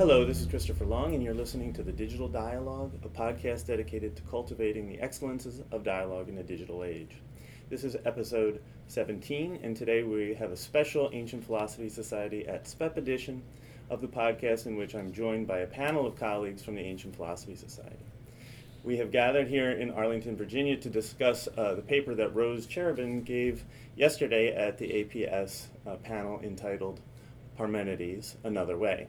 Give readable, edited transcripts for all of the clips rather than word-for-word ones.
Hello, this is Christopher Long, and you're listening to The Digital Dialogue, a podcast dedicated to cultivating the excellences of dialogue in the digital age. This is episode 17, and today we have a special Ancient Philosophy Society at SPEP edition of the podcast, in which I'm joined by a panel of colleagues from the Ancient Philosophy Society. We have gathered here in Arlington, Virginia to discuss the paper that Rose Cherubin gave yesterday at the APS panel entitled Parmenides, Another Way.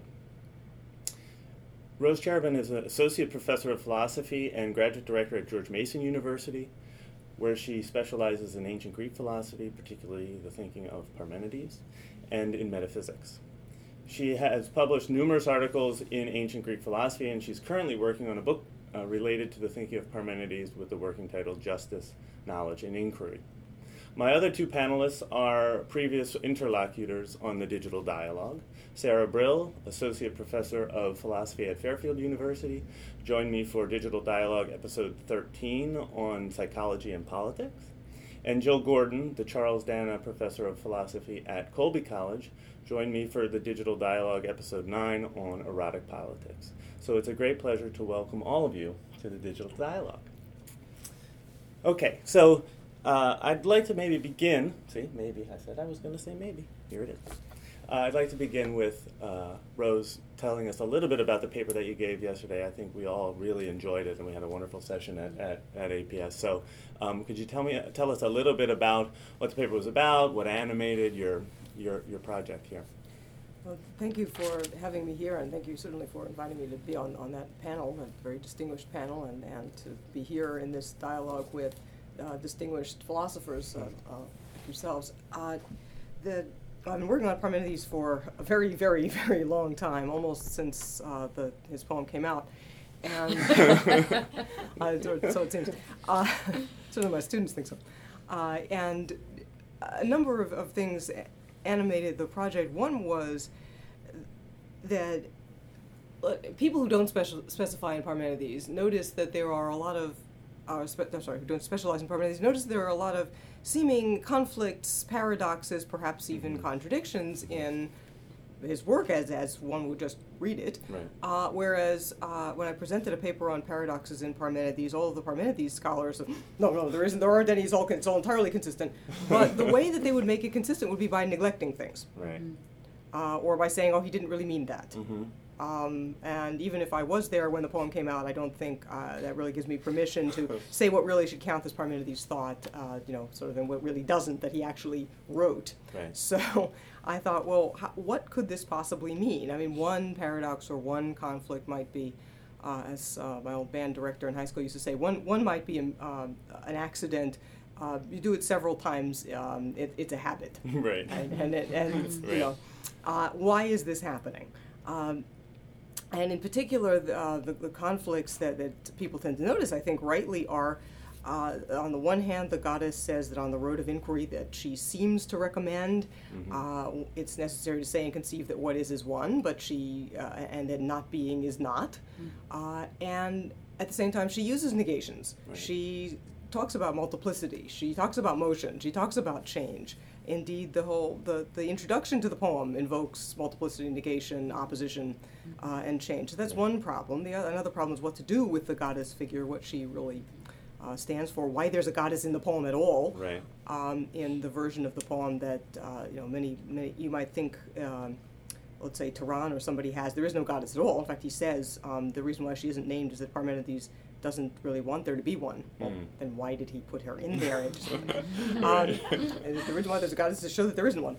Rose Cherubin is an associate professor of philosophy and graduate director at George Mason University, where she specializes in ancient Greek philosophy, particularly the thinking of Parmenides, and in metaphysics. She has published numerous articles in ancient Greek philosophy, and she's currently working on a book related to the thinking of Parmenides with the working title Justice, Knowledge, and Inquiry. My other two panelists are previous interlocutors on the digital dialogue. Sarah Brill, Associate Professor of Philosophy at Fairfield University, joined me for Digital Dialogue episode 13 on psychology and politics. And Jill Gordon, the Charles Dana Professor of Philosophy at Colby College, joined me for the Digital Dialogue episode 9 on erotic politics. So it's a great pleasure to welcome all of you to the Digital Dialogue. Okay, so I'd like to maybe begin, maybe, I said I was going to say maybe, here it is. I'd like to begin with Rose telling us a little bit about the paper that you gave yesterday. I think we all really enjoyed it, and we had a wonderful session at APS. So could you tell us a little bit about what the paper was about, what animated your project here? Well, thank you for having me here, and thank you certainly for inviting me to be on that panel, a very distinguished panel, and to be here in this dialogue with distinguished philosophers like yourselves. I've been working on Parmenides for a very, very, very long time, almost since his poem came out. And so it seems. Certainly my students think so. And a number of things animated the project. One was that people who don't specify in Parmenides notice that there are a lot of who don't specialize in Parmenides, notice there are a lot of seeming conflicts, paradoxes, perhaps even contradictions in his work as one would just read it. Right. Whereas when I presented a paper on paradoxes in Parmenides, all of the Parmenides scholars said, no, there aren't any, it's all entirely consistent. But the way that they would make it consistent would be by neglecting things. Right. Or by saying, he didn't really mean that. Mm-hmm. And even if I was there when the poem came out, I don't think that really gives me permission to say what really should count as Parmenides' thought, sort of, and what really doesn't, that he actually wrote. Right. So I thought, well, what could this possibly mean? I mean, one paradox or one conflict might be, as my old band director in high school used to say, one might be an accident. You do it several times, it's a habit. Right. And why is this happening? And in particular, the conflicts that people tend to notice, I think rightly, are, on the one hand, the goddess says that on the road of inquiry that she seems to recommend, it's necessary to say and conceive that what is one, but and that not being is not. And at the same time, she uses negations. Right. She talks about multiplicity. She talks about motion. She talks about change. Indeed, the introduction to the poem invokes multiplicity, negation, opposition, and change. So that's one problem. Another problem is what to do with the goddess figure, what she really stands for, why there's a goddess in the poem at all. Right. In the version of the poem that many you might think, let's say Turan or somebody has, there is no goddess at all. In fact, he says the reason why she isn't named is that Parmenides doesn't really want there to be one. Well, then why did he put her in there? And the reason why there's a goddess is to show that there isn't one.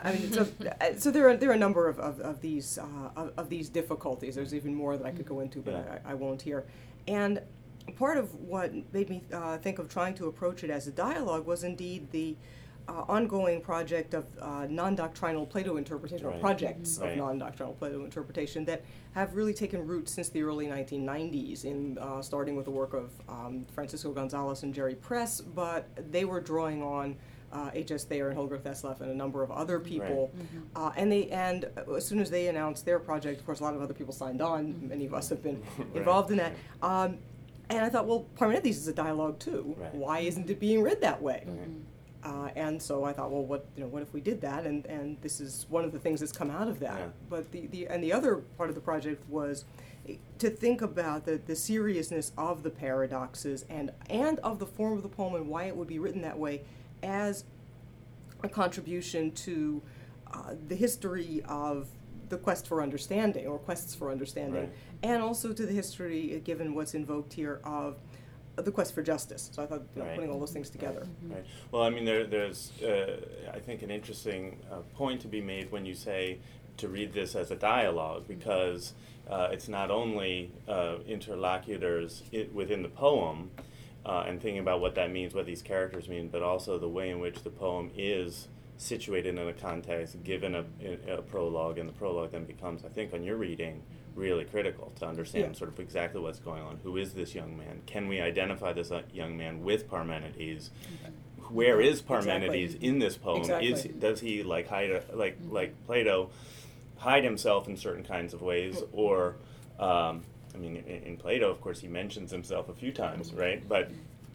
So there are a number of these difficulties. There's even more that I could go into, but I won't here. And part of what made me think of trying to approach it as a dialogue was indeed the ongoing project of non-doctrinal Plato interpretation, or projects of non-doctrinal Plato interpretation that have really taken root since the early 1990s, starting with the work of Francisco Gonzalez and Jerry Press, but they were drawing on H.S. Thayer and Holger Thesleff and a number of other people. Right. And as soon as they announced their project, of course, a lot of other people signed on. Many of us have been involved in that. And I thought, well, Parmenides is a dialogue too. Right. Why isn't it being read that way? And so I thought, well, what if we did that? And this is one of the things that's come out of that. Yeah. But the other part of the project was to think about the seriousness of the paradoxes and of the form of the poem and why it would be written that way as a contribution to the history of the quest for understanding, or quests for understanding, right. and also to the history, given what's invoked here, of the quest for justice. So I thought right. putting all those things together. Right. Well, I mean, there's I think an interesting point to be made when you say to read this as a dialogue, because it's not only interlocutors within the poem and thinking about what that means, what these characters mean, but also the way in which the poem is situated in a context, given a prologue, and the prologue then becomes, I think, on your reading, really critical to understand sort of exactly what's going on. Who is this young man? Can we identify this young man with Parmenides? Where is Parmenides in this poem? Does he like Plato hide himself in certain kinds of ways, or I mean, in Plato, of course, he mentions himself a few times, right? But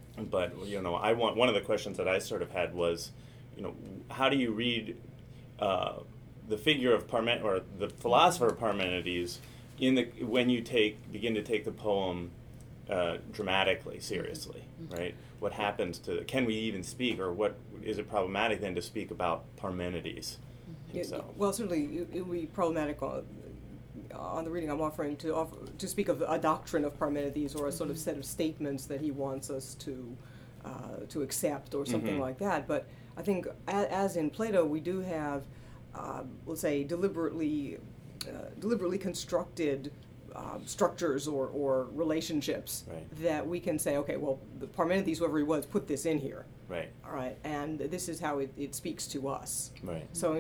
one of the questions that I sort of had was, how do you read the figure of Parmenides, or the philosopher Parmenides, when you begin to take the poem dramatically, seriously, right? What happens can we even speak, or what is it problematic then to speak about Parmenides himself? Well, certainly it would be problematic on the reading I'm offering to speak of a doctrine of Parmenides, or a sort of set of statements that he wants us to accept, or something like that. But I think, as in Plato, we do have, let's say, deliberately constructed structures or relationships that we can say, okay, well, Parmenides, whoever he was, put this in here. Right. All right, and this is how it speaks to us. Right. So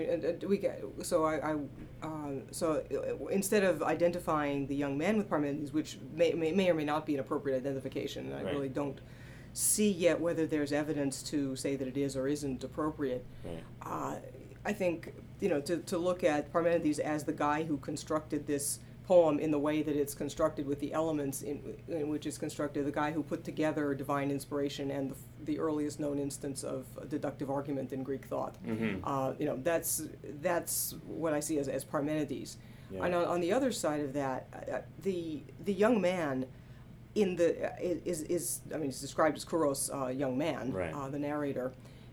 instead of identifying the young man with Parmenides, which may or may not be an appropriate identification, and I really don't see yet whether there's evidence to say that it is or isn't appropriate. Right. I think to look at Parmenides as the guy who constructed this poem in the way that it's constructed, with the elements in which it's constructed, the guy who put together divine inspiration and the earliest known instance of deductive argument in Greek thought. Mm-hmm. That's what I see as Parmenides. Yeah. And on the other side of that, the young man is described as Kouros, young man, right. The narrator,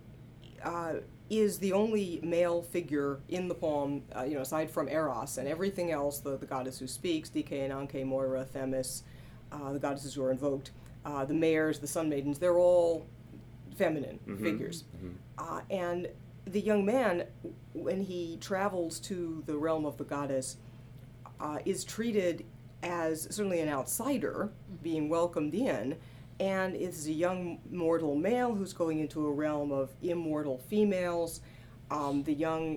is the only male figure in the poem, aside from Eros, and everything else, the goddess who speaks, Dike and Anke, Moira, Themis, the goddesses who are invoked, the mares, the sun maidens, they're all feminine figures. Mm-hmm. And the young man, when he travels to the realm of the goddess, is treated as certainly an outsider, being welcomed in, and it's a young mortal male who's going into a realm of immortal females. The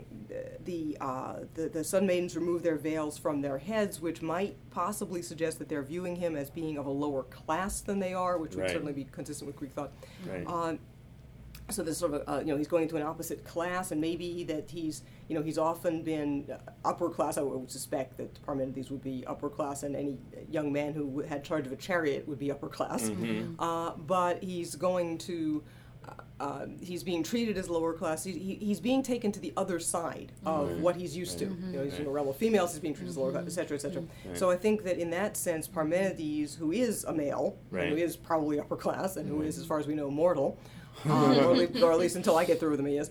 sun maidens remove their veils from their heads, which might possibly suggest that they're viewing him as being of a lower class than they are, which would certainly be consistent with Greek thought. Right. So there's sort of he's going into an opposite class, and maybe that he's often been upper class. I would suspect that Parmenides would be upper class, and any young man who had charge of a chariot would be upper class. Mm-hmm. But he's going to he's being treated as lower class. He's being taken to the other side of what he's used to. He's in a realm of females. He's being treated as lower class, etc., etc. So I think that in that sense, Parmenides, who is a male, who is probably upper class, and who is, as far as we know, mortal. Or at least until I get through with him, he is.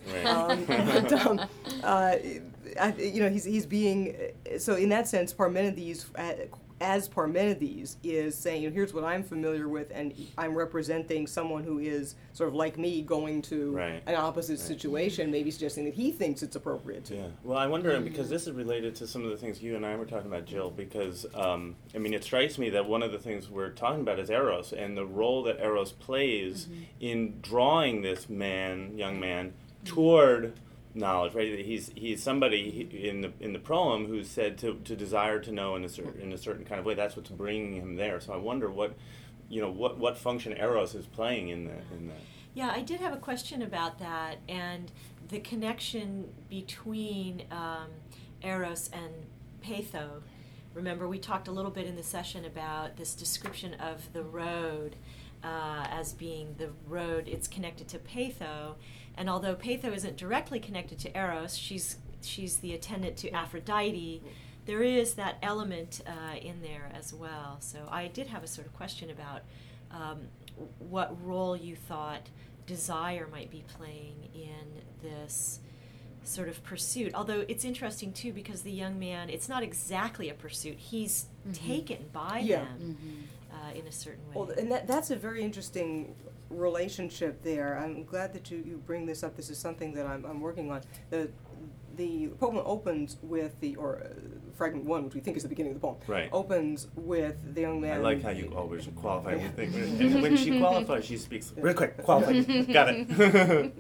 He's being, so in that sense, Parmenides, as Parmenides, is saying, here's what I'm familiar with, and I'm representing someone who is sort of like me, going to an opposite situation, maybe suggesting that he thinks it's appropriate to. Yeah. Well, I wonder, because this is related to some of the things you and I were talking about, Jill, because, it strikes me that one of the things we're talking about is Eros, and the role that Eros plays in drawing this young man, toward knowledge, right? He's somebody in the proem who's said to desire to know in a certain kind of way. That's what's bringing him there. So I wonder what function Eros is playing in that. Yeah, I did have a question about that, and the connection between Eros and Peitho. Remember, we talked a little bit in the session about this description of the road as being the road. It's connected to Peitho, and although Peitho isn't directly connected to Eros, she's the attendant to Aphrodite. There is that element in there as well. So I did have a sort of question about what role you thought desire might be playing in this sort of pursuit. Although it's interesting too, because the young man, it's not exactly a pursuit. He's taken by them in a certain way. Well, and that's a very interesting relationship there. I'm glad that you bring this up. This is something that I'm working on. The poem opens with fragment 1, which we think is the beginning of the poem, right, opens with the young man. I like how you always qualify everything. And when she qualifies, she speaks real quick. Qualify. Got it.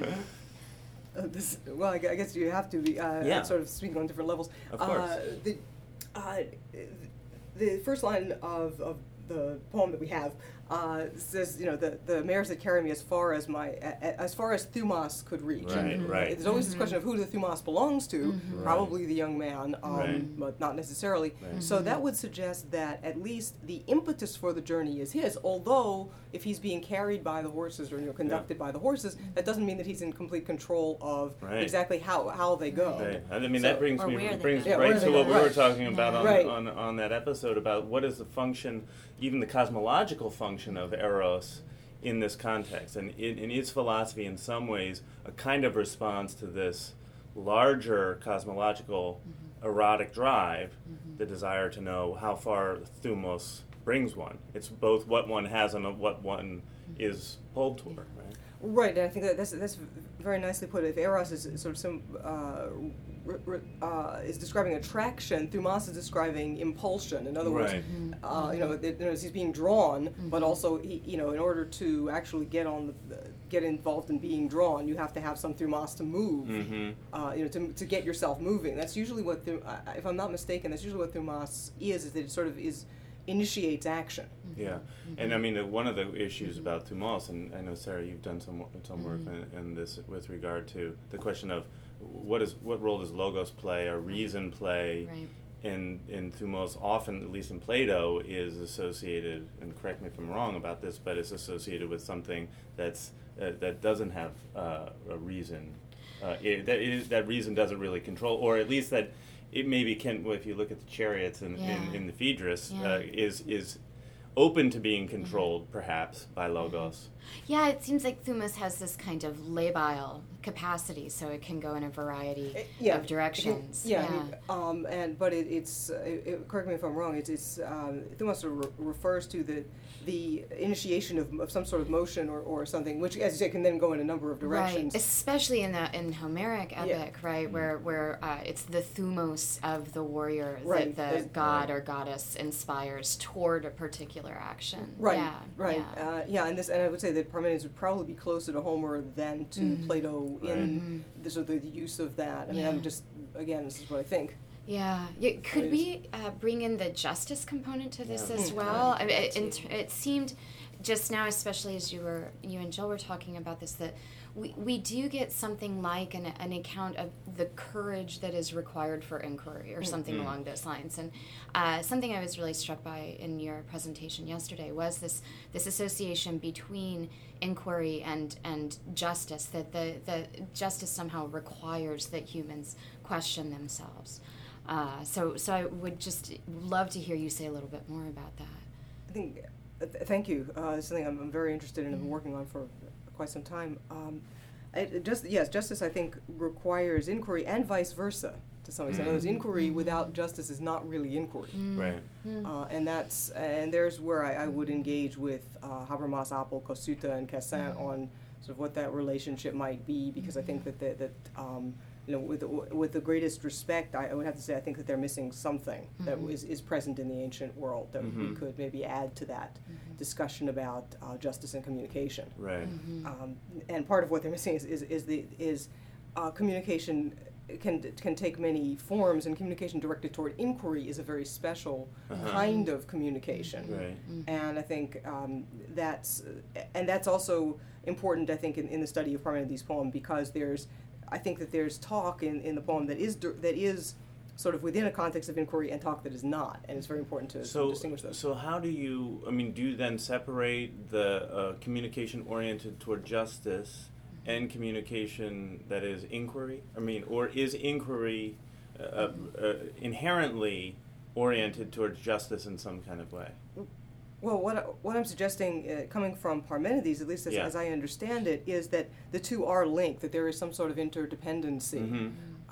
I guess you have to be sort of speaking on different levels. Of course. The first line of the poem that we have says, the mares that carry me as far as Thumos could reach. Right, right. There's always this question of who the Thumos belongs to, probably the young man, but not necessarily. Right. So that would suggest that at least the impetus for the journey is his, although if he's being carried by the horses or conducted by the horses, that doesn't mean that he's in complete control of exactly how they go. Right. I mean, that brings go. right to what we were talking about on on that episode about what is the function, even the cosmological function of Eros in this context. And in its philosophy, in some ways, a kind of response to this larger cosmological erotic drive, the desire to know how far Thumos brings one. It's both what one has and what one is pulled toward, right? Right, and I think that's very nicely put. If Eros is sort of is describing attraction, Thumos is describing impulsion. In other words, he's being drawn, but also in order to actually get involved in being drawn, you have to have some Thumos to move. To get yourself moving. That's usually what, if I'm not mistaken, that's usually what Thumos is that it sort of initiates action. Yeah, and I mean one of the issues about Thumos, and I know Sarah, you've done some work in this with regard to the question of what role does logos play or reason play in Thumos. Often, at least in Plato, is associated, and correct me if I'm wrong about this, but it's associated with something that doesn't have a reason. That reason doesn't really control, or at least that it maybe can. If you look at the chariots in the Phaedrus, is open to being controlled, perhaps, by logos. Yeah, it seems like Thumos has this kind of labile capacity, so it can go in a variety of directions. But it's correct me if I'm wrong. It's Thumos sort of refers to the initiation of some sort of motion or something, which, as you say, can then go in a number of directions. Right, especially in Homeric epic, right, where it's the Thumos of the warrior that the god or goddess inspires toward a particular action. Right, and I would say that Parmenides would probably be closer to Homer than to Plato in the use of that. I mean, I'm just, again, this is what I think. Yeah. Could we bring in the justice component to this as well? I mean, it seemed just now, especially as you and Jill were talking about this, that we do get something like an account of the courage that is required for inquiry or something along those lines. And something I was really struck by in your presentation yesterday was this association between inquiry and justice, that the justice somehow requires that humans question themselves. So I would just love to hear you say a little bit more about that. I think, thank you. It's something I'm very interested in and been working on for quite some time. Justice, I think, requires inquiry and vice versa to some extent. In other words, inquiry without justice is not really inquiry. Right. And there's where I would engage with Habermas, Appel, Kosuta, and Cassin on sort of what that relationship might be, because I think that with the greatest respect, I would have to say I think that they're missing something that is present in the ancient world that we could maybe add to that discussion about justice and communication. Right. And part of what they're missing is communication can take many forms, and communication directed toward inquiry is a very special kind of communication. Right. And I think that's also important, I think, in the study of Parmenides' poem, because I think that there's talk in the poem that is sort of within a context of inquiry and talk that is not, and it's very important to distinguish those. So how do you, do you then separate the communication oriented toward justice and communication that is inquiry? Or is inquiry inherently oriented towards justice in some kind of way? Well, what I'm suggesting, coming from Parmenides, at least as I understand it, is that the two are linked, that there is some sort of interdependency,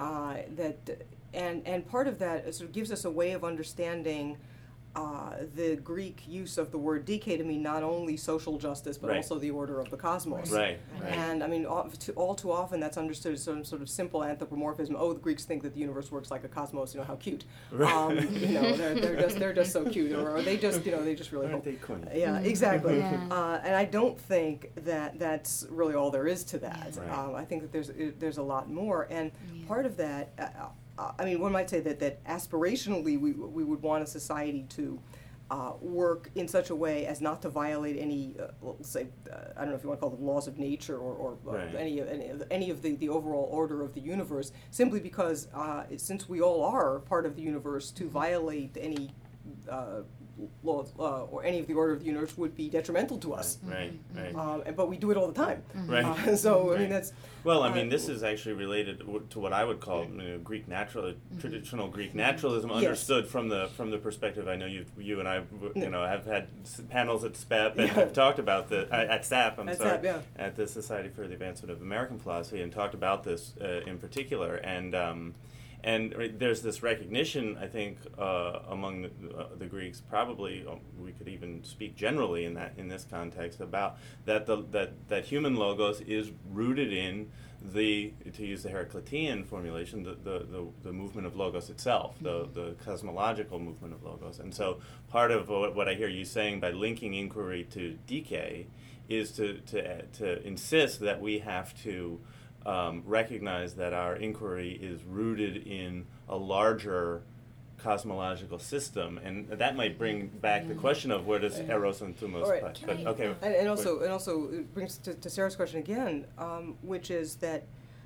and part of that sort of gives us a way of understanding the Greek use of the word dike to mean not only social justice but also the order of the cosmos. Right. And all too often that's understood as some sort of simple anthropomorphism. Oh, the Greeks think that the universe works like a cosmos. How cute. They're just so cute, or they just really. Aren't they quaint? Yeah, exactly. Yeah. And I don't think that that's really all there is to that. Right. I think that there's a lot more, and part of that. One might say that aspirationally we would want a society to work in such a way as not to violate any, let's say, I don't know if you want to call them laws of nature or any of the overall order of the universe, simply because since we all are part of the universe, to violate any law or any of the order of the universe would be detrimental to us. Right. But we do it all the time. Right. That's. Well, this is actually related to what I would call Greek traditional Greek naturalism, understood from the perspective. I know you and I, have had panels at SPEP and have talked about at SAP. At the Society for the Advancement of American Philosophy, and talked about this in particular. And there's this recognition, I think, among the Greeks. Probably we could even speak generally in this context about that human logos is rooted in to use the Heraclitean formulation, the movement of logos itself, the cosmological movement of logos. And so part of what I hear you saying by linking inquiry to dike is to insist that we have to recognize that our inquiry is rooted in a larger cosmological system, and that might bring back the question of where does Eros and Thumos play. Okay. And also it brings to Sarah's question again, which is that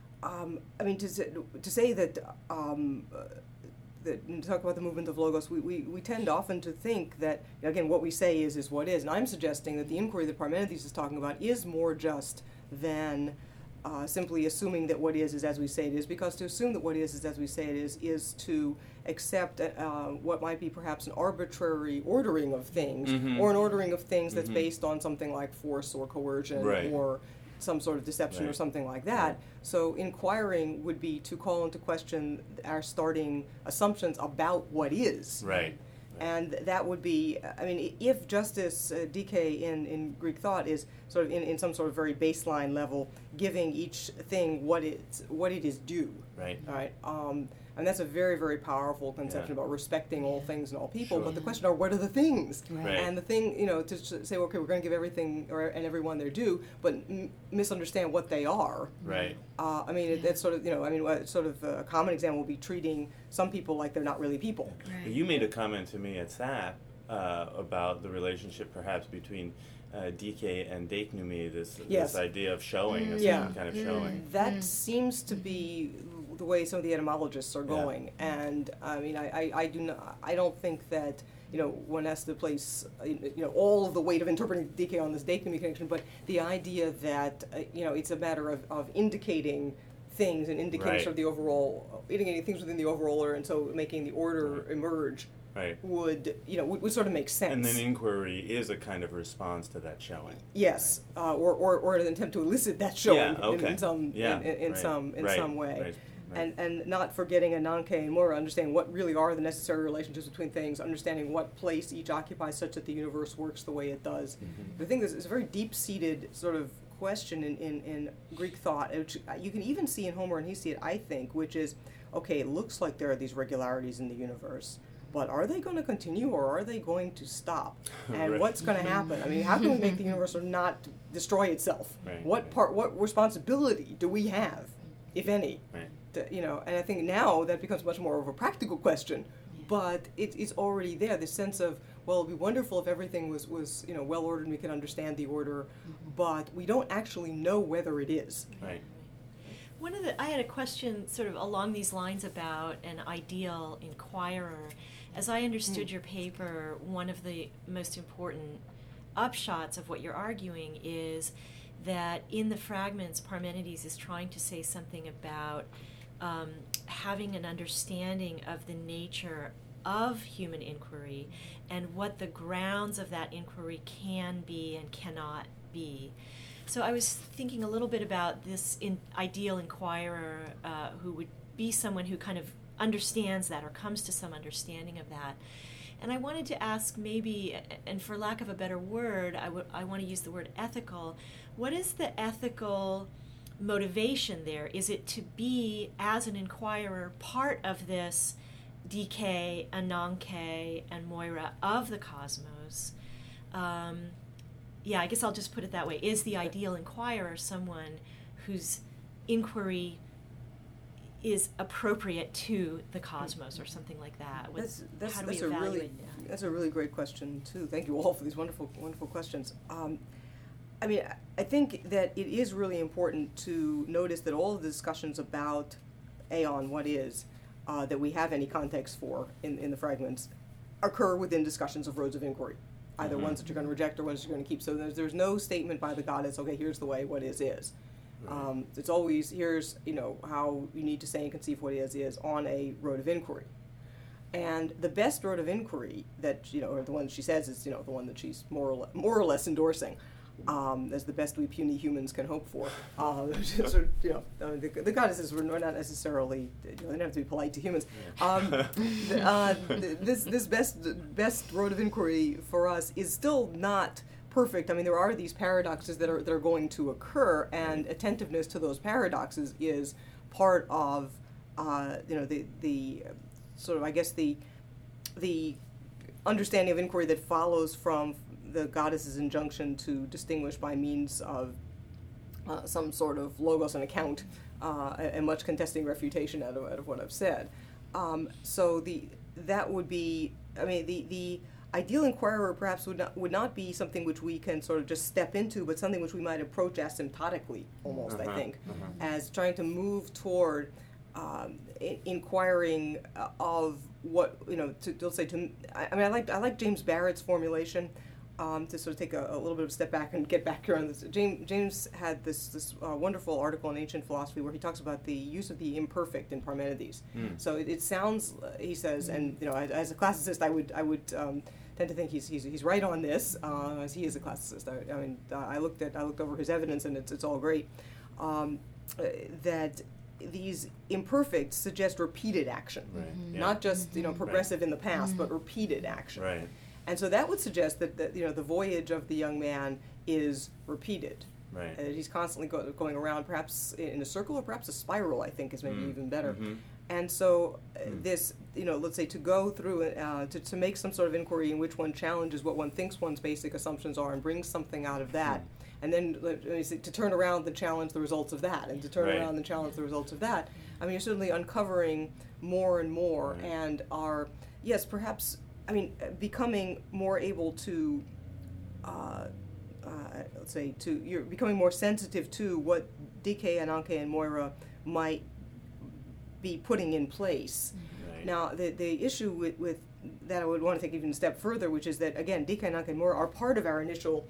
to say that to talk about the movement of logos, we tend often to think that, again, what we say is what is, and I'm suggesting that the inquiry that Parmenides is talking about is more just than simply assuming that what is as we say it is, because to assume that what is as we say it is to accept what might be perhaps an arbitrary ordering of things, or an ordering of things that's based on something like force or coercion or some sort of deception or something like that. Right. So inquiring would be to call into question our starting assumptions about what is. Right. And that would be, if justice, dike in Greek thought, is sort of in some sort of very baseline level, giving each thing what it is due. Right. All right. And that's a very, very powerful conception about respecting all things and all people. But the question are, what are the things? Right. And the thing, to say, okay, we're going to give everything and everyone their due, but misunderstand what they are. Right. That's sort of, a common example would be treating some people like they're not really people. Right. You made a comment to me at SAP about the relationship perhaps between dike and deiknoumi, this idea of showing, a certain kind of showing. That seems to be the way some of the etymologists are going, and I don't think that one has to place all of the weight of interpreting dike on this deiknoumi connection, but the idea that it's a matter of indicating things and indicating sort of the overall, indicating things within the overall order, and so making the order emerge. Right. Would sort of make sense. And then inquiry is a kind of response to that showing. Yes, or an attempt to elicit that showing in some way. Right. And not forgetting a Nanke and Mura, understanding what really are the necessary relationships between things, understanding what place each occupies such that the universe works the way it does. I think this is a very deep-seated sort of question in Greek thought, which you can even see in Homer and Hesiod, I think, which is, okay, it looks like there are these regularities in the universe, but are they going to continue or are they going to stop? And what's going to happen? How can we make the universe not destroy itself? Right. What responsibility do we have, if any? Right. And I think now that becomes much more of a practical question, but it's already there. This sense of, well, it'd be wonderful if everything was well ordered and we can understand the order, but we don't actually know whether it is. Right. I had a question sort of along these lines about an ideal inquirer. As I understood your paper, one of the most important upshots of what you're arguing is that in the fragments, Parmenides is trying to say something about having an understanding of the nature of human inquiry and what the grounds of that inquiry can be and cannot be. So I was thinking a little bit about this ideal inquirer who would be someone who kind of understands that or comes to some understanding of that. And I wanted to ask maybe, and for lack of a better word, I want to use the word ethical. What is the ethical motivation there? Is it to be, as an inquirer, part of this Dike, Ananke, and Moira of the cosmos? I guess I'll just put it that way. Is the ideal inquirer someone whose inquiry is appropriate to the cosmos or something like that? How do we evaluate that? That's a really great question, too. Thank you all for these wonderful, wonderful questions. I think that it is really important to notice that all of the discussions about aeon, what is, that we have any context for in the fragments, occur within discussions of roads of inquiry, either ones that you're going to reject or ones that you're going to keep. So there's no statement by the goddess, okay, here's the way, what is. Right. It's always, here's how you need to say and conceive what is on a road of inquiry. And the best road of inquiry that, or the one she says is, the one that she's more or less endorsing, as the best we puny humans can hope for. The goddesses were not necessarily, they don't have to be polite to humans. This best road of inquiry for us is still not perfect. There are these paradoxes that are going to occur, and attentiveness to those paradoxes is part of, the sort of, I guess, the understanding of inquiry that follows from the goddess's injunction to distinguish by means of some sort of logos and account, and much contesting refutation out of what I've said. That would be, the ideal inquirer perhaps would not be something which we can sort of just step into, but something which we might approach asymptotically almost, I think, as trying to move toward inquiring of what, I like James Barrett's formulation, to sort of take a little bit of a step back and get back here on this. James had this wonderful article in Ancient Philosophy where he talks about the use of the imperfect in Parmenides. So it sounds, he says, and as a classicist, I would tend to think he's right on this, as he is a classicist. I looked over his evidence, and it's all great. That these imperfects suggest repeated action, not just progressive in the past, but repeated action. Right. And so that would suggest that the voyage of the young man is repeated. Right. He's constantly going around, perhaps in a circle or perhaps a spiral, I think is maybe even better. And so this, let's say to go through, to make some sort of inquiry in which one challenges what one thinks one's basic assumptions are and brings something out of that. And then to turn around and challenge the results of that, and to turn around and challenge the results of that. You're certainly uncovering more and more, and are, yes, perhaps, becoming more able to, you're becoming more sensitive to what Dike, Ananke, and Moira might be putting in place. Right. Now, the issue with that I would want to take even a step further, which is that, again, Dike, Ananke, and Moira are part of our initial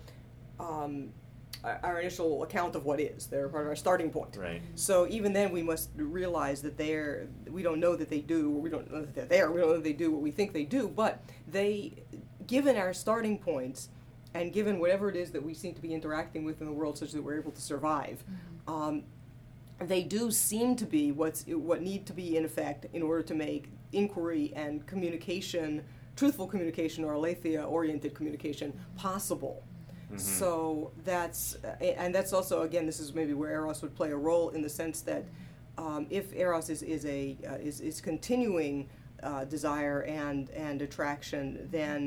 account of what is. They're part of our starting point. Right. So even then, we must realize that we don't know that they do, or we don't know that they're there, we don't know that they do what we think they do, but given our starting points, and given whatever it is that we seem to be interacting with in the world such that we're able to survive, they do seem to be what need to be in effect in order to make inquiry and communication, truthful communication or aletheia-oriented communication possible. So that's also, again, this is maybe where Eros would play a role, in the sense that if Eros is continuing desire and attraction, then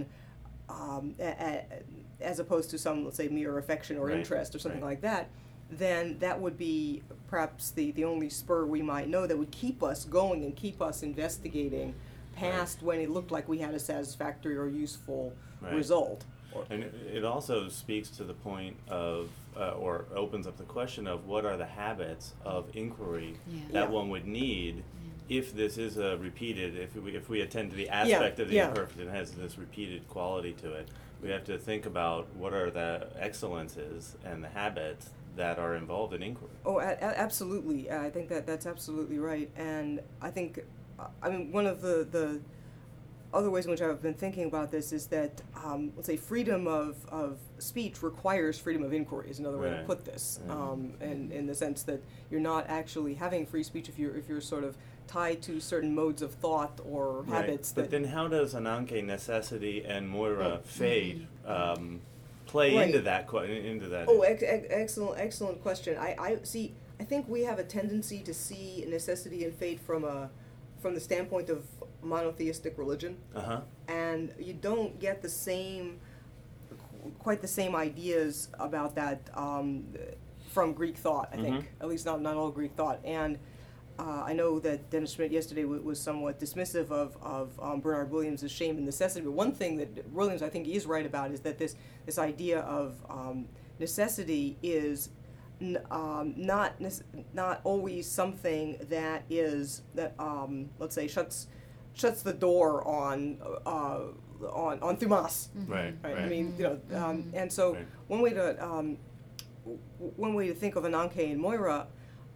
as opposed to some, let's say, mere affection or interest or something like that, then that would be perhaps the only spur we might know that would keep us going and keep us investigating past when it looked like we had a satisfactory or useful result, And it also speaks to the point of, or opens up the question of what are the habits of inquiry that one would need if this is a repeated, if we attend to the aspect of the imperfect and has this repeated quality to it, we have to think about what are the excellences and the habits that are involved in inquiry. Oh, absolutely. I think that's absolutely right. And I think, I mean, one of the other ways in which I've been thinking about this is that, let's say, freedom of speech requires freedom of inquiry is another way to put this. And in the sense that you're not actually having free speech if you're sort of tied to certain modes of thought or habits. But then how does Ananke, necessity, and Moira, fate, play into that? Oh, excellent question. I see. I think we have a tendency to see necessity and fate from the standpoint of monotheistic religion, and you don't get quite the same ideas about that from Greek thought. I think, at least not all Greek thought. And I know that Dennis Schmidt yesterday was somewhat dismissive of Bernard Williams' shame and necessity. But one thing that Williams, I think, is right about is that this idea of necessity is not always something that let's say shuts the door on Thumas. Right. I mean, and so one way to think of Ananke and Moira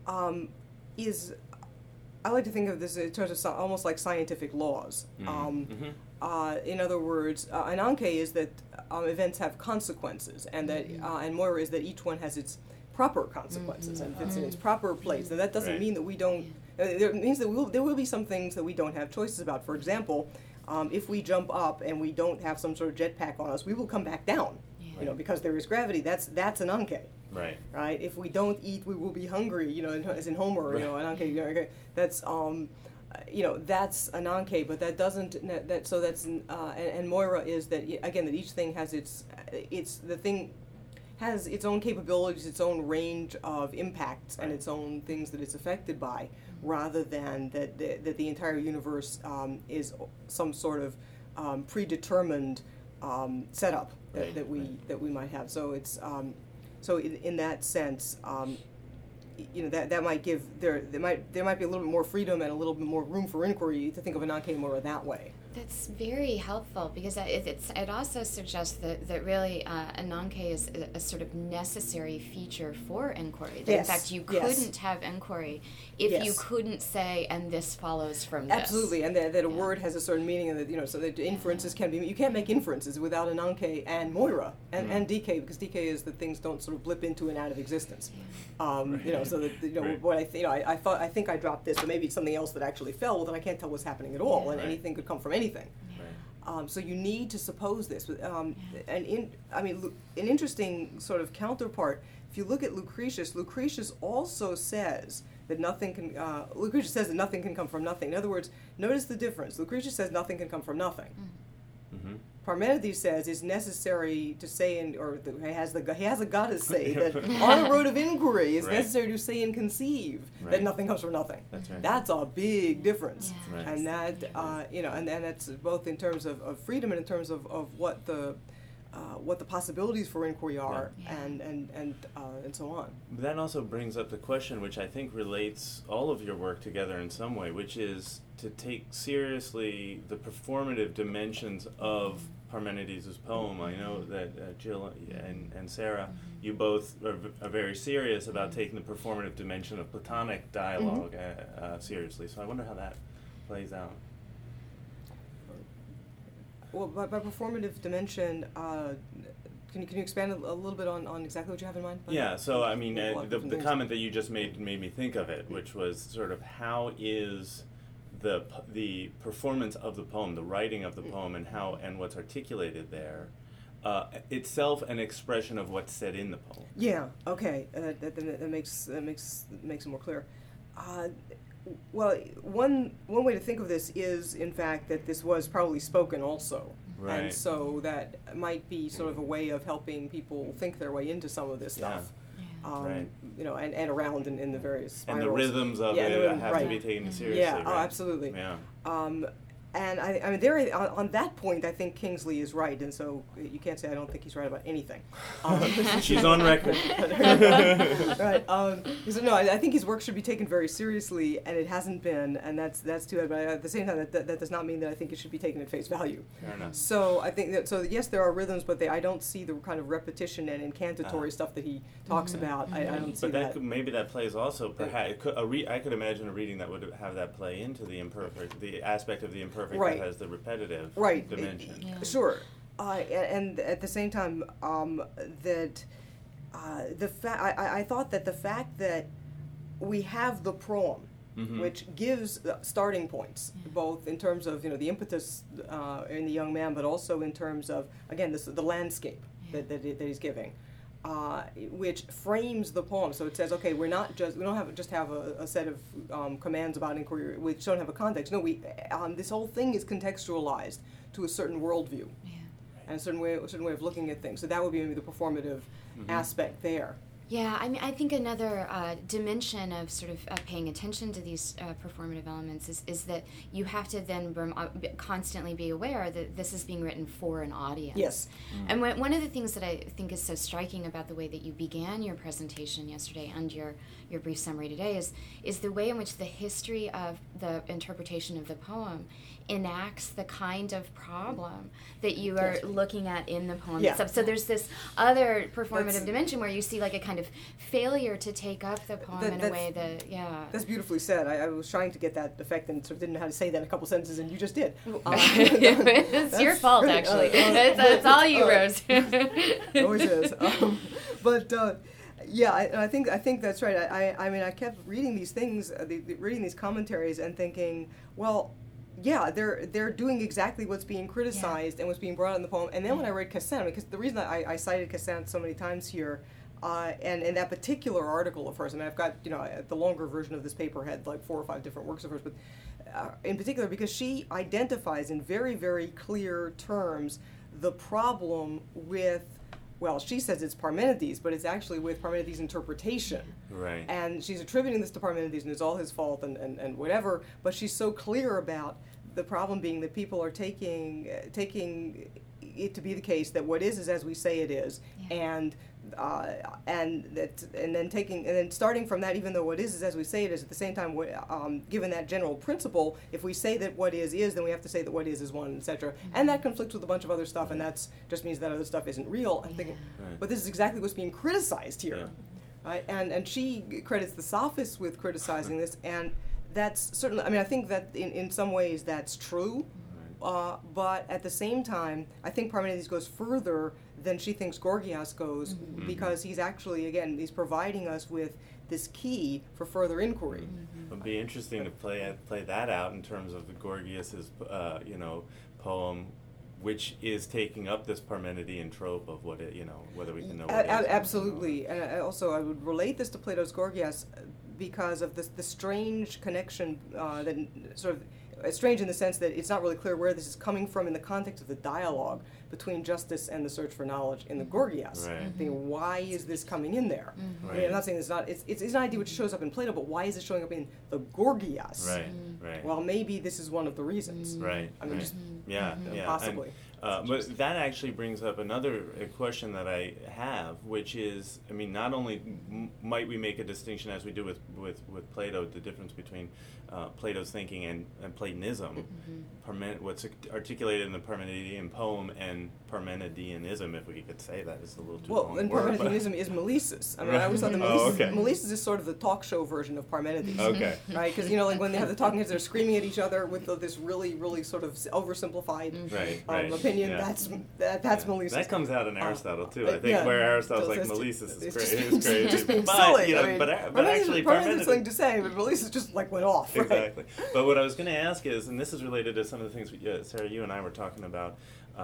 is, I like to think of this in terms of almost like scientific laws. In other words, Ananke is that events have consequences, and that and Moira is that each one has its proper consequences and fits in its proper place. And that doesn't mean that we don't. It means that there will be some things that we don't have choices about. For example, if we jump up and we don't have some sort of jetpack on us, we will come back down. Because there is gravity. That's Ananke. Right. If we don't eat, we will be hungry. As in Homer. Ananke. That's that's Ananke. But that doesn't. And Moira is that again that each thing has the thing has its own capabilities, its own range of impacts, and its own things that it's affected by, rather than that the entire universe is some sort of predetermined setup that we might have. So it's so in that sense, that might give there might be a little bit more freedom and a little bit more room for inquiry to think of Ananke Moira that way. That's very helpful, because it also suggests that really Ananke is a sort of necessary feature for inquiry. That in fact you couldn't have inquiry if you couldn't say, and this follows from this. Absolutely, and that a word has a certain meaning, and that so that inferences can be. You can't make inferences without Ananke and Moira and DK, because DK is that things don't sort of blip into and out of existence. So that what I think I dropped this, but maybe it's something else that actually fell. Well, then I can't tell what's happening at all, and anything could come from anything. So you need to suppose this. An interesting sort of counterpart. If you look at Lucretius also says that nothing can. Lucretius says that nothing can come from nothing. In other words, notice the difference. Lucretius says nothing can come from nothing. Parmenides says it's necessary to say, he has a goddess say that on the road of inquiry it's necessary to say and conceive that nothing comes from nothing. That's right. That's a big difference, and that and that's both in terms of freedom and in terms of what the possibilities for inquiry are, and so on. But that also brings up the question, which I think relates all of your work together in some way, which is to take seriously the performative dimensions of Parmenides' poem. I know that Jill and Sarah, you both are very serious about taking the performative dimension of Platonic dialogue seriously. So I wonder how that plays out. Well, by performative dimension, can you expand a little bit on exactly what you have in mind? Yeah, so I mean, the comment that you just made me think of it, which was sort of how is the performance of the poem, the writing of the poem, and what's articulated there, itself an expression of what's said in the poem. Yeah. Okay. That makes it more clear. Well, one way to think of this is, in fact, that this was probably spoken also. Right. And so that might be sort of a way of helping people think their way into some of this stuff. And around in the various spirals. And the rhythms of it have to be taken seriously. Yeah, absolutely. Yeah. And I mean, there on that point, I think Kingsley is right, and so you can't say I don't think he's right about anything. She's on record. Right. So no, I think his work should be taken very seriously, and it hasn't been, and that's too bad. But at the same time, that does not mean that I think it should be taken at face value. Fair enough. So I think that yes, there are rhythms, but I don't see the kind of repetition and incantatory stuff that he talks about. I don't see But that. maybe that plays also. Perhaps I could imagine a reading that would have that play into the imperfect, the aspect of the imperfect Right. that has the repetitive Right. dimension. Yeah. Sure, and at the same time, that I thought that the fact that we have the poem, which gives starting points, both in terms of the impetus in the young man, but also in terms of again the landscape that he's giving. Which frames the poem, so it says, okay, we don't have a set of commands about inquiry which don't have a context. No, this whole thing is contextualized to a certain worldview, and a certain way of looking at things. So that would be maybe the performative aspect there. Yeah, I mean, I think another dimension of sort of paying attention to these performative elements is that you have to then constantly be aware that this is being written for an audience. Yes. And one of the things that I think is so striking about the way that you began your presentation yesterday and your brief summary today is the way in which the history of the interpretation of the poem enacts the kind of problem that you are looking at in the poem itself. So there's this other performative dimension where you see like a kind of failure to take up the poem in a way that, That's beautifully said. I was trying to get that effect and sort of didn't know how to say that in a couple sentences, and you just did. It's your fault, actually. It's all you, Rose. It always is. Yeah, I think that's right. I mean, I kept reading these things, reading these commentaries, and thinking, well, yeah, they're doing exactly what's being criticized and what's being brought out in the poem. And then when I read Cassin, because the reason I cited Cassin so many times here, and in that particular article of hers, I mean, I've got, the longer version of this paper had like 4 or 5 different works of hers, but in particular because she identifies in very, very clear terms the problem with, well, she says it's Parmenides, but it's actually with Parmenides' interpretation. Right. And she's attributing this to Parmenides, and it's all his fault and whatever, but she's so clear about the problem being that people are taking it to be the case that what is as we say it is, and then starting from that, even though what is as we say it is, at the same time, given that general principle, if we say that what is, then we have to say that what is one, etc. And that conflicts with a bunch of other stuff, and that's just means that other stuff isn't real. I'm thinking, but this is exactly what's being criticized here. Right? And she credits the sophists with criticizing this, and that's certainly, I mean, I think that in some ways that's true, but at the same time, I think Parmenides goes further than she thinks Gorgias goes, because he's actually, again, he's providing us with this key for further inquiry. It would be interesting to play that out in terms of the Gorgias's, poem, which is taking up this Parmenidean trope of what it, whether we can know what it is. Absolutely, and I would relate this to Plato's Gorgias because of the strange connection that sort of strange in the sense that it's not really clear where this is coming from in the context of the dialogue between justice and the search for knowledge in the Gorgias. Right. Thinking, why is this coming in there? Right. I mean, I'm not saying it's an idea which shows up in Plato, but why is it showing up in the Gorgias? Right, right. Well, maybe this is one of the reasons. Right. I mean, right. just Possibly. And, but that actually brings up another question that I have, which is, I mean, not only might we make a distinction as we do with Plato, the difference between Plato's thinking and Platonism, what's articulated in the Parmenidean poem, and Parmenideanism, if we could say that. It's a little too long. Well, and Parmenideanism is Melissus. I mean, I always thought that Melissus is sort of the talk show version of Parmenides. Okay. Right? Because, like when they have the talking heads, they're screaming at each other with this really, really sort of oversimplified opinion. Yeah. That's Melissus. That comes out in Aristotle, too. I think where Aristotle's like, Melissus is crazy. It's just being silly. But actually, Parmenides something to say, but Melissus just like went off. Right? Exactly. But what I was going to ask is, and this is related to some of the things Sarah, you and I were talking about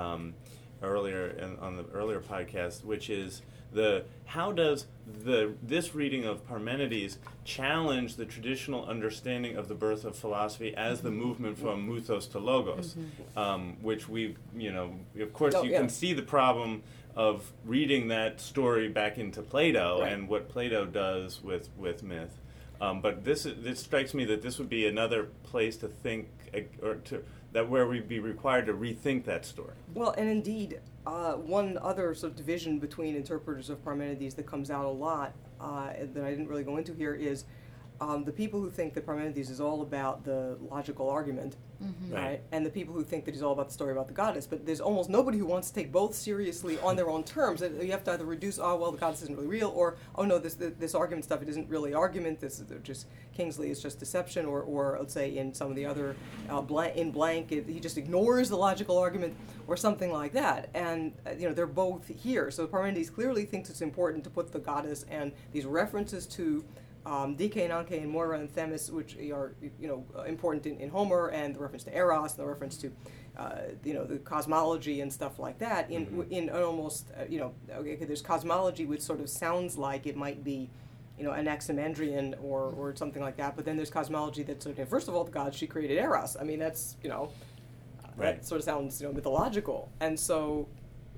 earlier on the earlier podcast, which is how does this reading of Parmenides challenge the traditional understanding of the birth of philosophy as the movement from muthos to logos, which we, of course, can see the problem of reading that story back into Plato and what Plato does with myth. But this strikes me that this would be another place to think, that where we'd be required to rethink that story. Well, and indeed, one other sort of division between interpreters of Parmenides that comes out a lot, that I didn't really go into here, is the people who think that Parmenides is all about the logical argument, right? And the people who think that he's all about the story about the goddess. But there's almost nobody who wants to take both seriously on their own terms. You have to either reduce, oh, well, the goddess isn't really real, or, oh, no, this argument stuff, it isn't really argument, this is just, Kingsley is just deception, or let's say in some of the other, in blank, he just ignores the logical argument, or something like that. And, they're both here. So Parmenides clearly thinks it's important to put the goddess and these references to Dike and Anke and Moira and Themis, which are important in Homer, and the reference to Eros, and the reference to the cosmology and stuff like that. In almost there's cosmology which sort of sounds like it might be Anaximandrian or something like that, but then there's cosmology that's sort of, first of all, the gods, she created Eros. I mean, that's that sort of sounds mythological, and so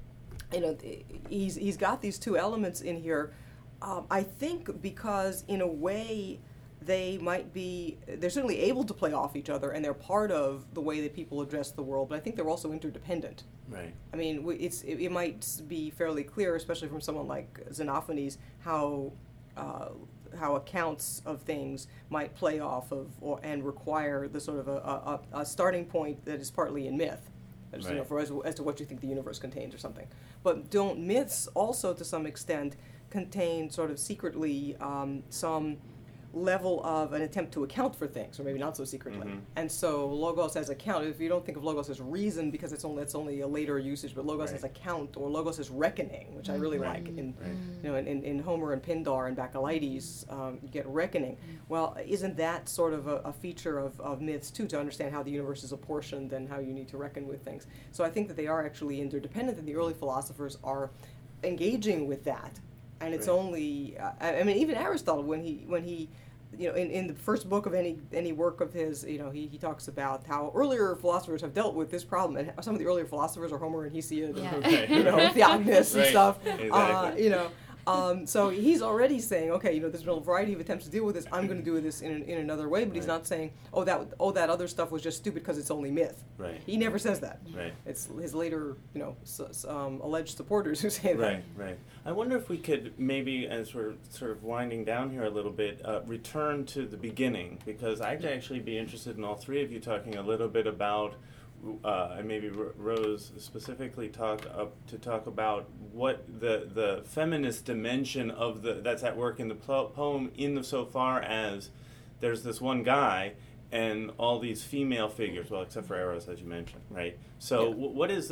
he's got these two elements in here. I think because, in a way, they're certainly able to play off each other, and they're part of the way that people address the world, but I think they're also interdependent. Right. I mean, it might be fairly clear, especially from someone like Xenophanes, how accounts of things might play off of and require the sort of a starting point that is partly in myth, as to what you think the universe contains or something. But don't myths also, to some extent, contain sort of secretly some level of an attempt to account for things, or maybe not so secretly. And so logos as account, if you don't think of logos as reason, because it's only a later usage, but logos as account, or logos as reckoning, which I really like. In Homer and Pindar and Bacchylides, you get reckoning. Well, isn't that sort of a feature of myths too, to understand how the universe is apportioned and how you need to reckon with things? So I think that they are actually interdependent, and the early philosophers are engaging with that. And it's only, I mean, even Aristotle, when he in the first book of any work of his, he talks about how earlier philosophers have dealt with this problem, and some of the earlier philosophers are Homer and Hesiod, Theognis and stuff, exactly. So he's already saying, okay, there's been a variety of attempts to deal with this. I'm going to do this in another way, but he's not saying, that other stuff was just stupid because it's only myth. Right. He never says that. Right. It's his later, alleged supporters who say that. Right. Right. I wonder if we could maybe, as we're sort of winding down here a little bit, return to the beginning, because I'd actually be interested in all three of you talking a little bit about. And maybe Rose specifically talk about what the feminist dimension of that's at work in the poem, insofar as there's this one guy and all these female figures, well, except for Eros, as you mentioned, right? So what is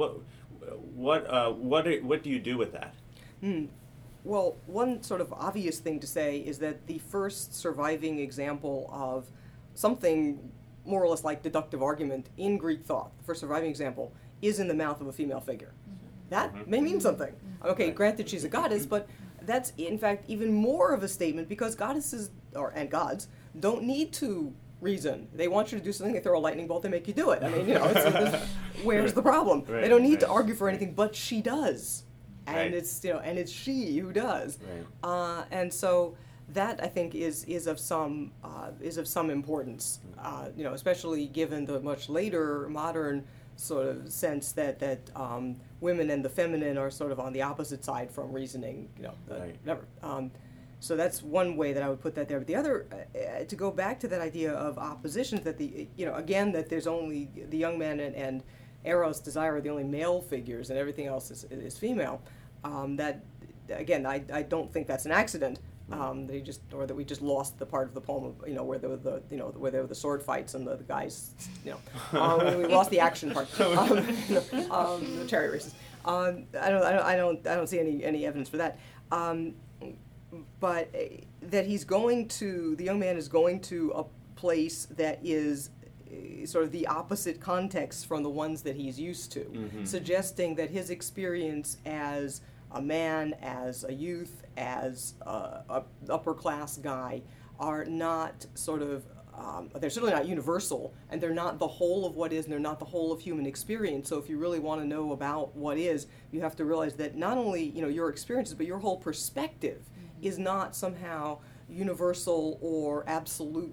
what do you do with that? Well, one sort of obvious thing to say is that the first surviving example of something more or less like deductive argument in Greek thought, the first surviving example, is in the mouth of a female figure. That may mean something. Okay, granted she's a goddess, but that's in fact even more of a statement, because goddesses and gods don't need to reason. They want you to do something, they throw a lightning bolt, they make you do it. I mean, where's the problem? They don't need to argue for anything, but she does. And it's it's she who does. And so that, I think, is of some importance, especially given the much later modern sort of sense that women and the feminine are sort of on the opposite side from reasoning. Never. So that's one way that I would put that there. But the other, to go back to that idea of opposition, that again, that there's only the young man and Eros, Desire are the only male figures, and everything else is female. That again, I don't think that's an accident. That we just lost the part of the poem, where there were the sword fights and the guys, we lost the action part, the chariot races. I don't see any evidence for that. But that the young man is going to a place that is sort of the opposite context from the ones that he's used to, suggesting that his experience as a man, as a youth, as a upper class guy, are not sort of, they're certainly not universal, and they're not the whole of what is, and they're not the whole of human experience. So if you really want to know about what is, you have to realize that not only your experiences, but your whole perspective is not somehow universal or absolute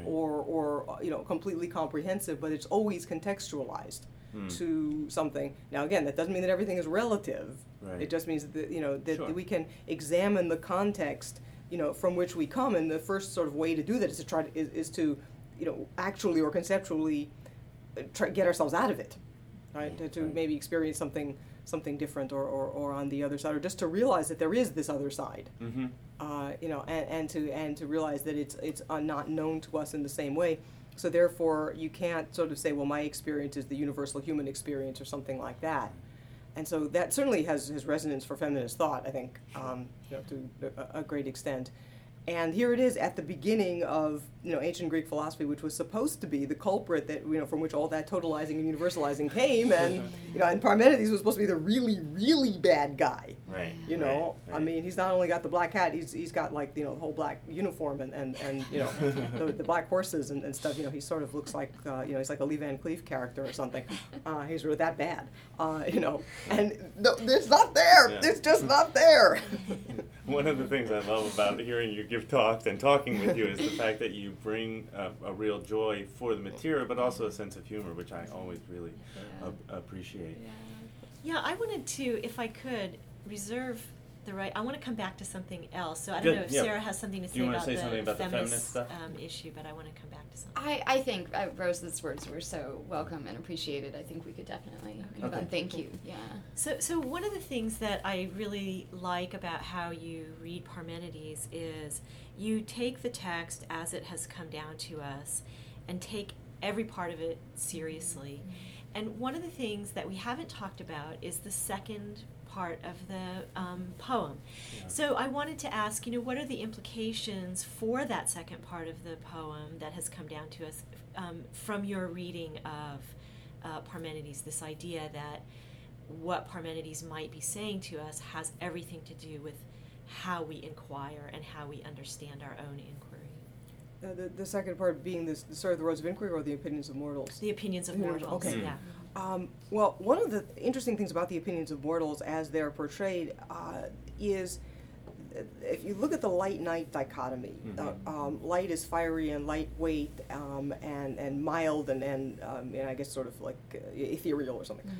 or completely comprehensive, but it's always contextualized to something. Now again, that doesn't mean that everything is relative. Right. It just means that that Sure. we can examine the context from which we come, and the first sort of way to do that is to try to actually or conceptually get ourselves out of it, right? To maybe experience something different or on the other side, or just to realize that there is this other side. Mm-hmm. And to realize that it's not known to us in the same way. So therefore, you can't sort of say, well, my experience is the universal human experience or something like that. And so that certainly has resonance for feminist thought, I think, to a great extent. And here it is at the beginning of ancient Greek philosophy, which was supposed to be the culprit that from which all that totalizing and universalizing came, and and Parmenides was supposed to be the really, really bad guy. Right. Right. Right. I mean, he's not only got the black hat, he's got like the whole black uniform and the black horses and stuff. He sort of looks like he's like a Lee Van Cleef character or something. He's really that bad. And it's not there. Yeah. It's just not there. One of the things I love about hearing you give talks and talking with you is the fact that you bring a real joy for the material, but also a sense of humor, which I always really appreciate. Yeah, I wanted to, if I could, reserve the right. I want to come back to something else. So I don't know if Sarah has something to say about the feminist stuff? Issue, but I want to come back to something. I think Rose's words were so welcome and appreciated. I think we could definitely move on. Thank you. Yeah. So one of the things that I really like about how you read Parmenides is you take the text as it has come down to us and take every part of it seriously. And one of the things that we haven't talked about is the second part of the poem. Yeah. So I wanted to ask, what are the implications for that second part of the poem that has come down to us from your reading of Parmenides, this idea that what Parmenides might be saying to us has everything to do with how we inquire and how we understand our own inquiry. The second part being the Story of the Roads of Inquiry, or the Opinions of Mortals? The Opinions of Mortals, okay. Yeah. Well, one of the interesting things about the Opinions of Mortals as they're portrayed is, if you look at the light-night dichotomy, light is fiery and lightweight and mild and I guess sort of like ethereal or something,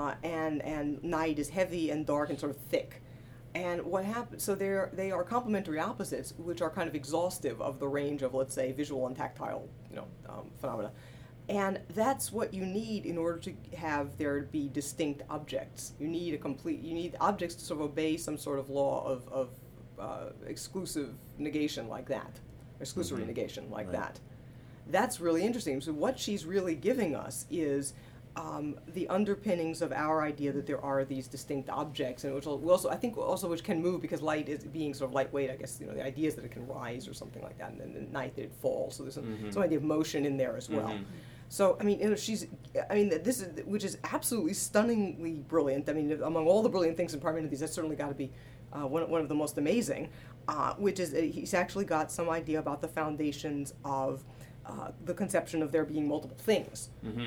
and night is heavy and dark and sort of thick. And what happens? So they are complementary opposites, which are kind of exhaustive of the range of, let's say, visual and tactile, phenomena. And that's what you need in order to have there be distinct objects. You need objects to sort of obey some sort of law of exclusive negation like that, exclusory negation like that. That's really interesting. So what she's really giving us is the underpinnings of our idea that there are these distinct objects, and which which can move because light is being sort of lightweight. I guess the idea is that it can rise or something like that, and then at night that it falls. So there's some idea of motion in there as well. So this is, which is absolutely stunningly brilliant. I mean, among all the brilliant things in Parmenides, that's certainly got to be one of the most amazing. Which is he's actually got some idea about the foundations of the conception of there being multiple things.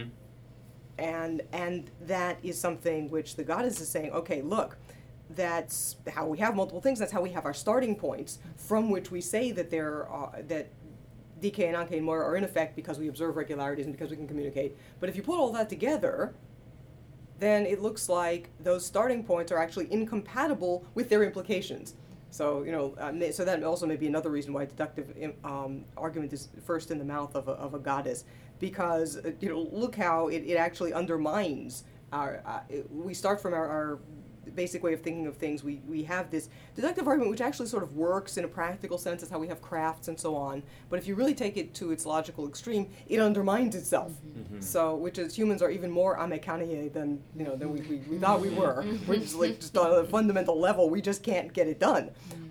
And that is something which the goddess is saying, okay, look, that's how we have multiple things. That's how we have our starting points from which we say that that Dike and Anke and Moira are in effect because we observe regularities and because we can communicate. But if you put all that together, then it looks like those starting points are actually incompatible with their implications. So so that also may be another reason why deductive argument is first in the mouth of a goddess, because look how it actually undermines our. We start from our basic way of thinking of things. We have this deductive argument which actually sort of works in a practical sense. That's how we have crafts and so on. But if you really take it to its logical extreme, it undermines itself. So, which is, humans are even more amekanaye than we thought we were. We're just on a fundamental level, we just can't get it done.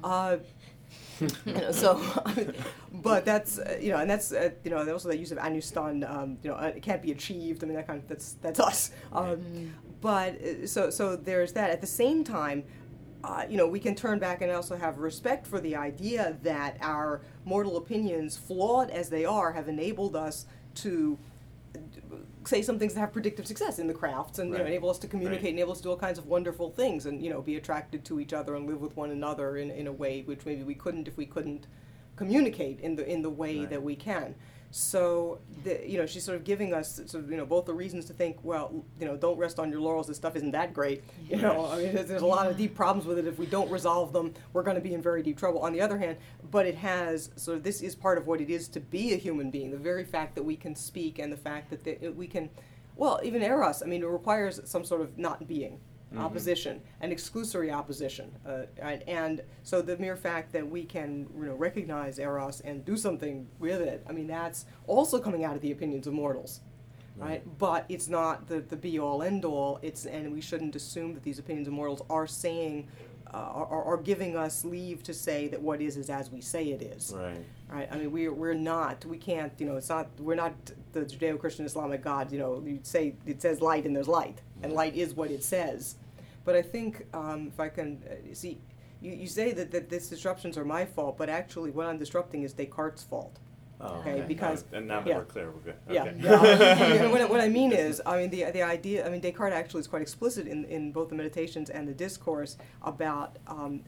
But that's and that's also the use of anustan. It can't be achieved. I mean, that kind of that's us. But so there's that. At the same time, we can turn back and also have respect for the idea that our mortal opinions, flawed as they are, have enabled us to say some things that have predictive success in the crafts, and enable us to communicate, enable us to do all kinds of wonderful things, and be attracted to each other and live with one another in a way which maybe we couldn't if we couldn't communicate in the way Right. that we can. So, she's sort of giving us sort of, both the reasons to think, well, don't rest on your laurels, this stuff isn't that great. I mean, there's a lot of deep problems with it. If we don't resolve them, we're going to be in very deep trouble. On the other hand, but it has, sort of, this is part of what it is to be a human being. The very fact that we can speak and the fact that we can, well, even eros, I mean, it requires some sort of not being. Opposition, an exclusory opposition, and so the mere fact that we can recognize eros and do something with it, I mean, that's also coming out of the opinions of mortals, right? But it's not the be all end all. And we shouldn't assume that these opinions of mortals are saying, are giving us leave to say that what is as we say it is. Right. I mean, we can't. It's not. We're not the Judeo-Christian Islamic God. You'd say it says light and there's light, and light is what it says. But I think if I can see, you say that these disruptions are my fault, but actually what I'm disrupting is Descartes' fault. Oh, okay. Because and now that we're clear, we're good. Yeah. Okay. What I mean is, I mean, the idea. I mean, Descartes actually is quite explicit in both the Meditations and the Discourse about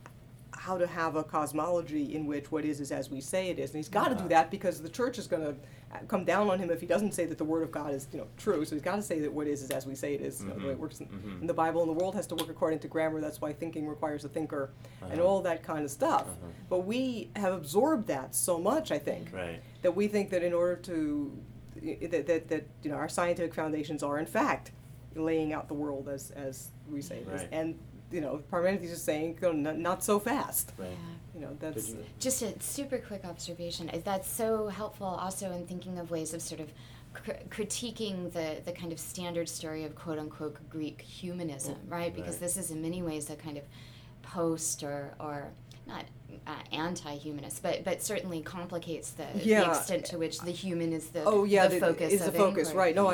how to have a cosmology in which what is as we say it is, and he's got to do that because the church is going to come down on him if he doesn't say that the word of God is true. So he's got to say that what is as we say it is. The way it works in the Bible, and the world has to work according to grammar. That's why thinking requires a thinker, and all that kind of stuff. But we have absorbed that so much, I think, that we think that in order to that our scientific foundations are in fact laying out the world as we say it is, and Parmenides is saying, not so fast. That's just a super quick observation. That's so helpful also in thinking of ways of sort of critiquing the kind of standard story of quote unquote Greek humanism, right? Because this is in many ways a kind of post or not anti-humanist, but certainly complicates the extent to which the human is the focus is of the focus, inquiry. right? No,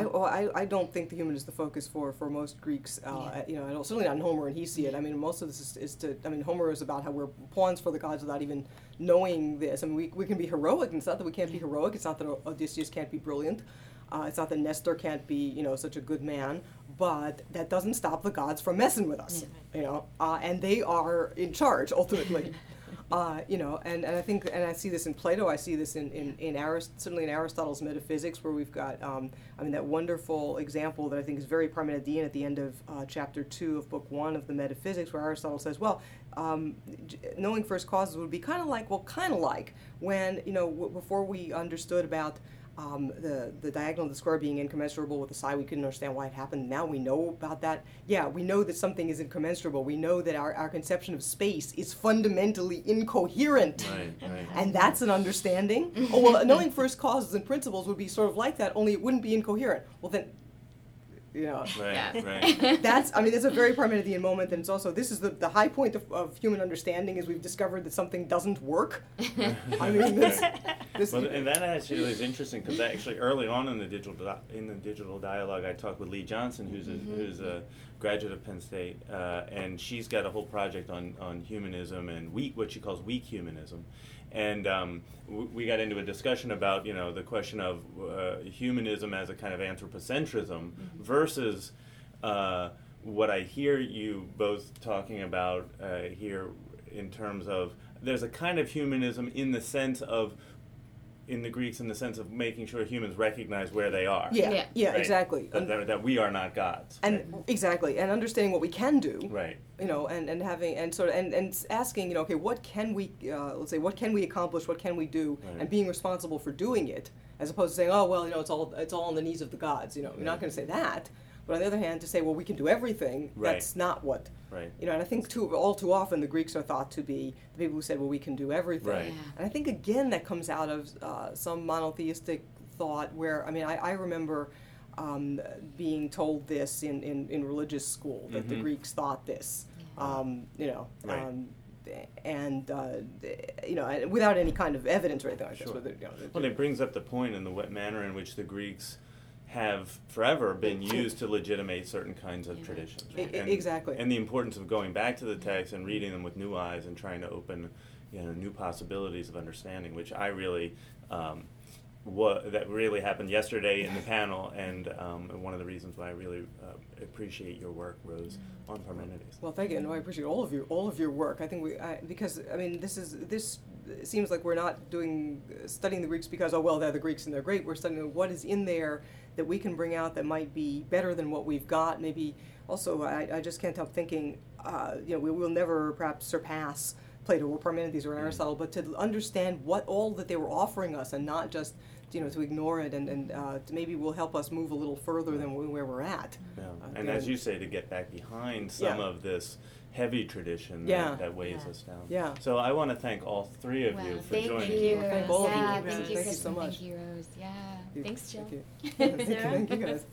I don't think the human is the focus for most Greeks. Certainly not in Homer and Hesiod. I mean, most of this is to. I mean, Homer is about how we're pawns for the gods without even knowing this. I mean, we can be heroic, and it's not that we can't be heroic. It's not that Odysseus can't be brilliant. It's not that Nestor can't be, such a good man. But that doesn't stop the gods from messing with us, and they are in charge ultimately. And I think, and I see this in Plato, I see this in certainly in Aristotle's Metaphysics, where we've got, that wonderful example that I think is very Parmenidean at the end of chapter 2 of book 1 of the Metaphysics, where Aristotle says, well, knowing first causes would be kind of like when, before we understood about the diagonal of the square being incommensurable with the side, we couldn't understand why it happened. Now we know about that. Yeah, we know that something is incommensurable. We know that our conception of space is fundamentally incoherent. Right. And that's an understanding. Oh, well, knowing first causes and principles would be sort of like that, only it wouldn't be incoherent. Well, then, Right. That's a very Parmenidean moment, and it's also, this is the high point of human understanding, is we've discovered that something doesn't work. I mean, and that actually is interesting, because actually early on in the digital dialogue, I talked with Lee Johnson, who's a graduate of Penn State, and she's got a whole project on humanism and what she calls weak humanism. And we got into a discussion about, the question of humanism as a kind of anthropocentrism versus what I hear you both talking about here in terms of there's a kind of humanism in the Greeks in the sense of making sure humans recognize where they are. Yeah, right? Exactly. That we are not gods. And exactly, and understanding what we can do. Right. And having and asking, okay, what can we what can we accomplish, what can we do, and being responsible for doing it, as opposed to saying, oh well, it's all on the knees of the gods. You're not going to say that. But on the other hand, to say, well, we can do everything, that's not what. Right. And I think all too often the Greeks are thought to be the people who said, well, we can do everything. Right. Yeah. And I think, again, that comes out of some monotheistic thought where, I remember being told this in religious school, that the Greeks thought this, and without any kind of evidence or anything like this. Well, it brings up the point in the manner in which the Greeks have forever been used to legitimate certain kinds of traditions. Right? Exactly. And the importance of going back to the text and reading them with new eyes and trying to open new possibilities of understanding, which I really that really happened yesterday in the panel, and one of the reasons why I really appreciate your work, Rose, on Parmenides. Well, thank you, and I appreciate all of your work. I think because I mean this seems like we're not studying the Greeks because they're the Greeks and they're great. We're studying what is in there that we can bring out that might be better than what we've got. Maybe also I just can't help thinking we will never perhaps surpass Plato or Parmenides or Aristotle, but to understand what all that they were offering us and not just to ignore it and maybe will help us move a little further than where we're at. Yeah. And as you say, to get back behind some of this heavy tradition that weighs us down. Yeah. So I want to thank all three of you for joining you. me. Thank all of you. Thank you, Thank you so much. Thank you, Rose. Yeah. Thanks, Jill. Thank you. Thank you guys.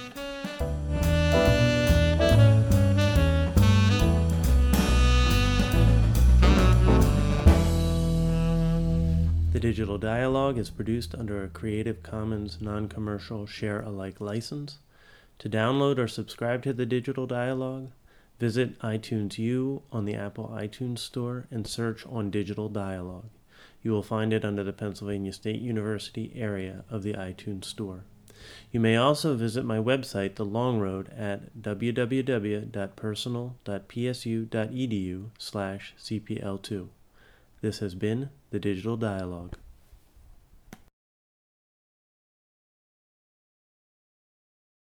The Digital Dialogue is produced under a Creative Commons non-commercial share-alike license. To download or subscribe to the Digital Dialogue, visit iTunes U on the Apple iTunes Store and search on Digital Dialogue. You will find it under the Pennsylvania State University area of the iTunes Store. You may also visit my website, The Long Road, at www.personal.psu.edu/CPL2. This has been The Digital Dialogue.